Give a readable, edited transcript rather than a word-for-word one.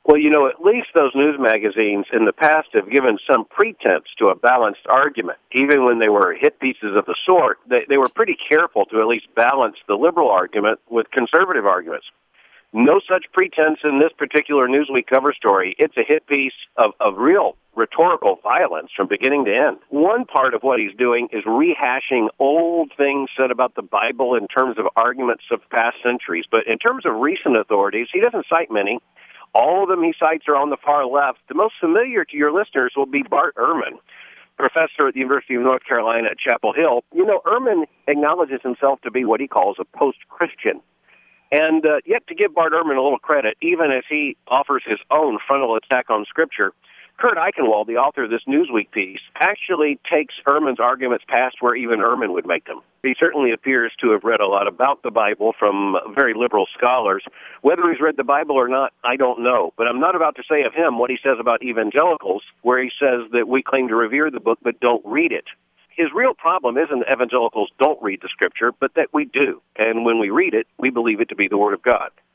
Well, at least those news magazines in the past have given some pretense to a balanced argument. Even when they were hit pieces of the sort, they were pretty careful to at least balance the liberal argument with conservative arguments. No such pretense in this particular Newsweek cover story. It's a hit piece of real rhetorical violence from beginning to end. One part of what he's doing is rehashing old things said about the Bible in terms of arguments of past centuries. But in terms of recent authorities, he doesn't cite many. All of them he cites are on the far left. The most familiar to your listeners will be Bart Ehrman, professor at the University of North Carolina at Chapel Hill. Ehrman acknowledges himself to be what he calls a post-Christian. And yet, to give Bart Ehrman a little credit, even as he offers his own frontal attack on Scripture, Kurt Eichenwald, the author of this Newsweek piece, actually takes Ehrman's arguments past where even Ehrman would make them. He certainly appears to have read a lot about the Bible from very liberal scholars. Whether he's read the Bible or not, I don't know. But I'm not about to say of him what he says about evangelicals, where he says that we claim to revere the book but don't read it. His real problem isn't that evangelicals don't read the Scripture, but that we do. And when we read it, we believe it to be the Word of God.